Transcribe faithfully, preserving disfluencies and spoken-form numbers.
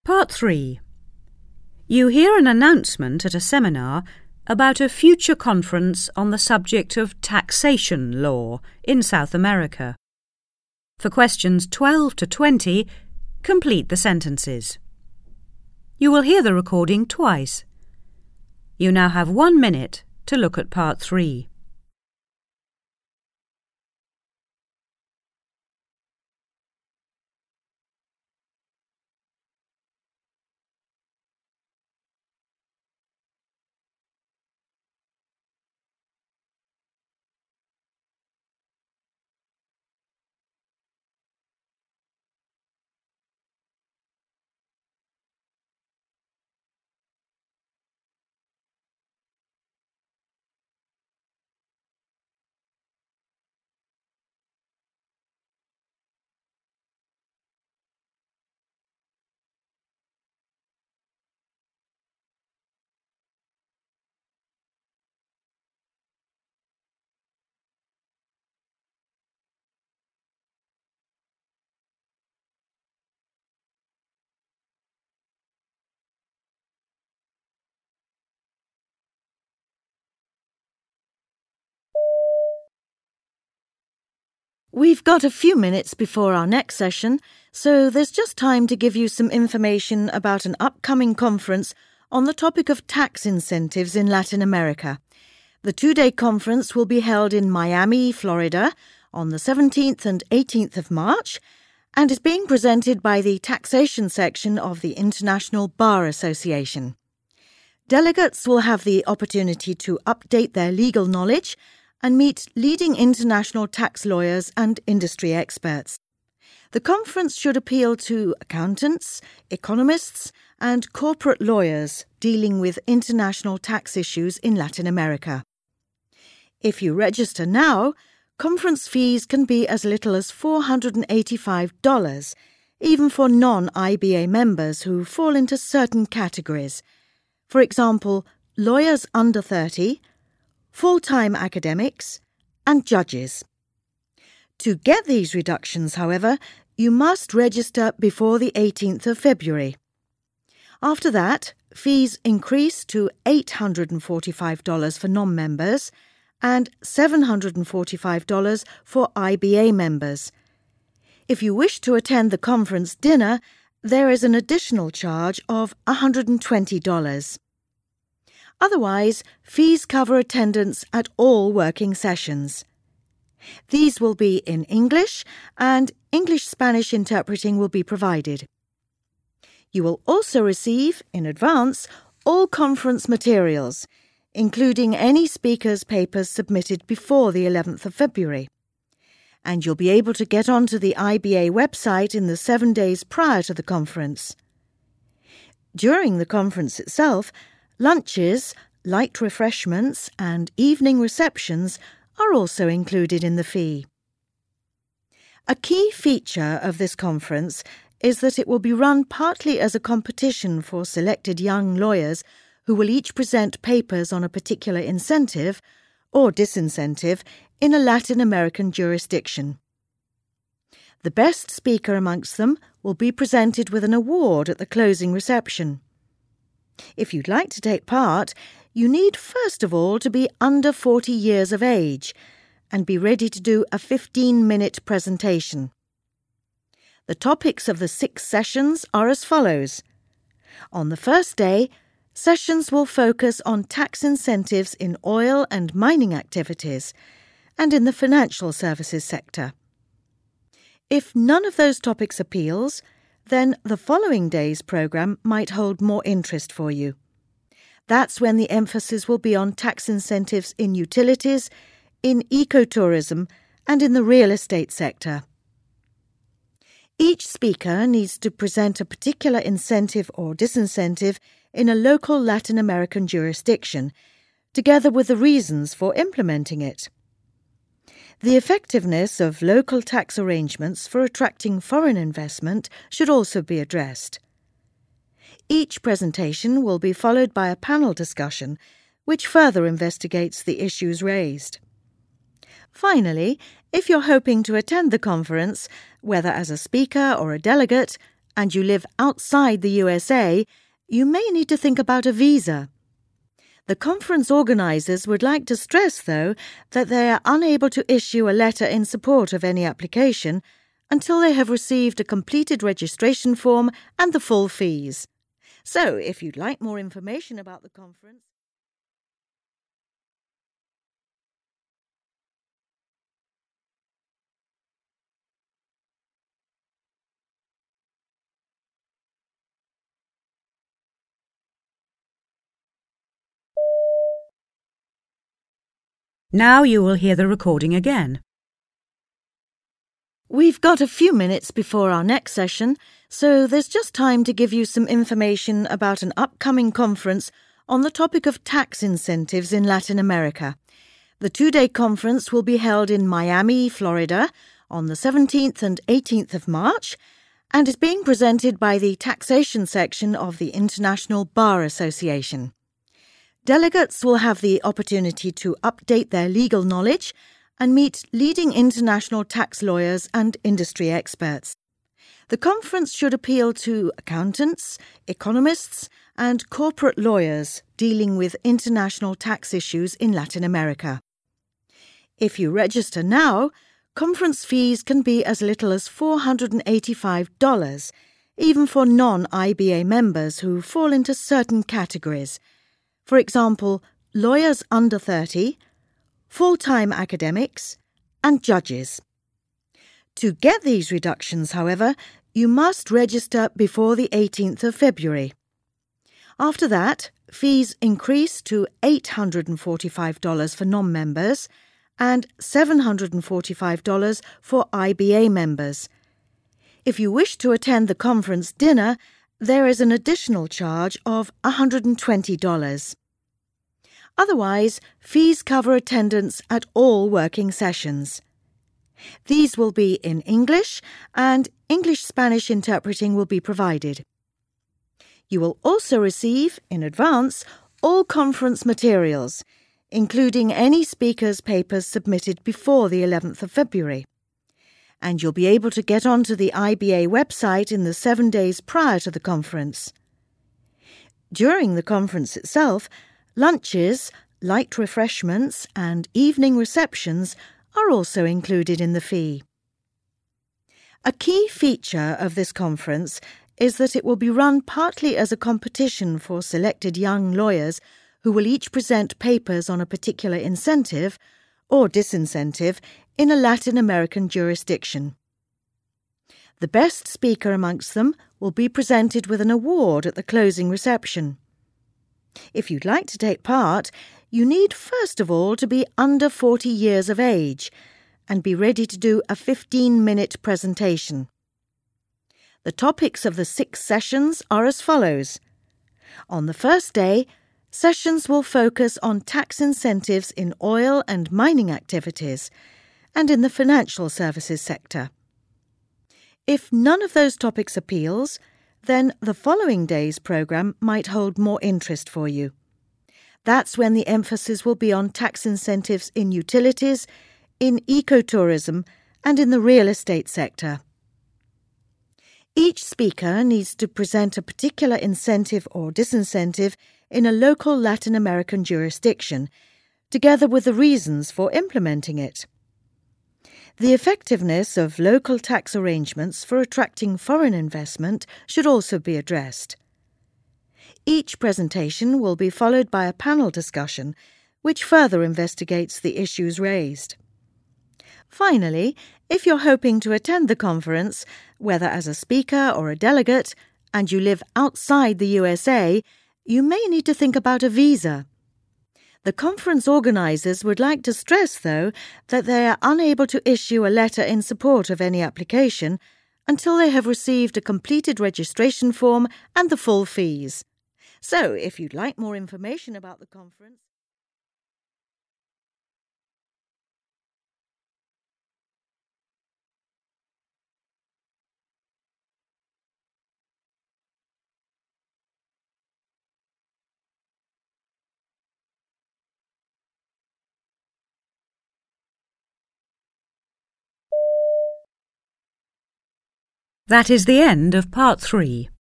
Part three. You hear an announcement at a seminar about a future conference on the subject of taxation law in South America. For questions twelve to twenty, complete the sentences. You will hear the recording twice. You now have one minute to look at part three. We've got a few minutes before our next session, so there's just time to give you some information about an upcoming conference on the topic of tax incentives in Latin America. The two-day conference will be held in Miami, Florida, on the seventeenth and eighteenth of March, and is being presented by the taxation section of the International Bar Association. Delegates will have the opportunity to update their legal knowledge and meet leading international tax lawyers and industry experts. The conference should appeal to accountants, economists, and corporate lawyers dealing with international tax issues in Latin America. If you register now, conference fees can be as little as four hundred eighty-five dollars, even for non-I B A members who fall into certain categories. For example, lawyers under thirty, full-time academics, and judges. To get these reductions, however, you must register before the eighteenth of February. After that, fees increase to eight hundred forty-five dollars for non-members and seven hundred forty-five dollars for I B A members. If you wish to attend the conference dinner, there is an additional charge of one hundred twenty dollars. Otherwise, fees cover attendance at all working sessions. These will be in English, and English-Spanish interpreting will be provided. You will also receive, in advance, all conference materials, including any speakers' papers submitted before the eleventh of February. And you'll be able to get onto the I B A website in the seven days prior to the conference. During the conference itself, lunches, light refreshments, and evening receptions are also included in the fee. A key feature of this conference is that it will be run partly as a competition for selected young lawyers who will each present papers on a particular incentive or disincentive in a Latin American jurisdiction. The best speaker amongst them will be presented with an award at the closing reception. If you'd like to take part, you need first of all to be under forty years of age and be ready to do a fifteen-minute presentation. The topics of the six sessions are as follows. On the first day, sessions will focus on tax incentives in oil and mining activities and in the financial services sector. If none of those topics appeals, then the following day's programme might hold more interest for you. That's when the emphasis will be on tax incentives in utilities, in ecotourism, and in the real estate sector. Each speaker needs to present a particular incentive or disincentive in a local Latin American jurisdiction, together with the reasons for implementing it. The effectiveness of local tax arrangements for attracting foreign investment should also be addressed. Each presentation will be followed by a panel discussion, which further investigates the issues raised. Finally, if you're hoping to attend the conference, whether as a speaker or a delegate, and you live outside the U S A, you may need to think about a visa. The conference organisers would like to stress, though, that they are unable to issue a letter in support of any application until they have received a completed registration form and the full fees. So, if you'd like more information about the conference... Now you will hear the recording again. We've got a few minutes before our next session, so there's just time to give you some information about an upcoming conference on the topic of tax incentives in Latin America. The two-day conference will be held in Miami, Florida, on the seventeenth and eighteenth of March, and is being presented by the taxation section of the International Bar Association. Delegates will have the opportunity to update their legal knowledge and meet leading international tax lawyers and industry experts. The conference should appeal to accountants, economists, and corporate lawyers dealing with international tax issues in Latin America. If you register now, conference fees can be as little as four hundred eighty-five dollars, even for non-I B A members who fall into certain categories. For example, lawyers under thirty, full-time academics, and judges. To get these reductions, however, you must register before the eighteenth of February. After that, fees increase to eight hundred forty-five dollars for non-members and seven hundred forty-five dollars for I B A members. If you wish to attend the conference dinner, there is an additional charge of one hundred twenty dollars. Otherwise, fees cover attendance at all working sessions. These will be in English, and English-Spanish interpreting will be provided. You will also receive, in advance, all conference materials, including any speakers' papers submitted before the eleventh of February. And you'll be able to get onto the I B A website in the seven days prior to the conference. During the conference itself, lunches, light refreshments, and evening receptions are also included in the fee. A key feature of this conference is that it will be run partly as a competition for selected young lawyers who will each present papers on a particular incentive or disincentive in a Latin American jurisdiction. The best speaker amongst them will be presented with an award at the closing reception. If you'd like to take part, you need first of all to be under forty years of age and be ready to do a fifteen-minute presentation. The topics of the six sessions are as follows. On the first day, sessions will focus on tax incentives in oil and mining activities and in the financial services sector. If none of those topics appeals, then the following day's programme might hold more interest for you. That's when the emphasis will be on tax incentives in utilities, in ecotourism, and in the real estate sector. Each speaker needs to present a particular incentive or disincentive in a local Latin American jurisdiction, together with the reasons for implementing it. The effectiveness of local tax arrangements for attracting foreign investment should also be addressed. Each presentation will be followed by a panel discussion, which further investigates the issues raised. Finally, if you're hoping to attend the conference, whether as a speaker or a delegate, and you live outside the U S A, you may need to think about a visa. The conference organisers would like to stress, though, that they are unable to issue a letter in support of any application until they have received a completed registration form and the full fees. So, if you'd like more information about the conference... That is the end of part three.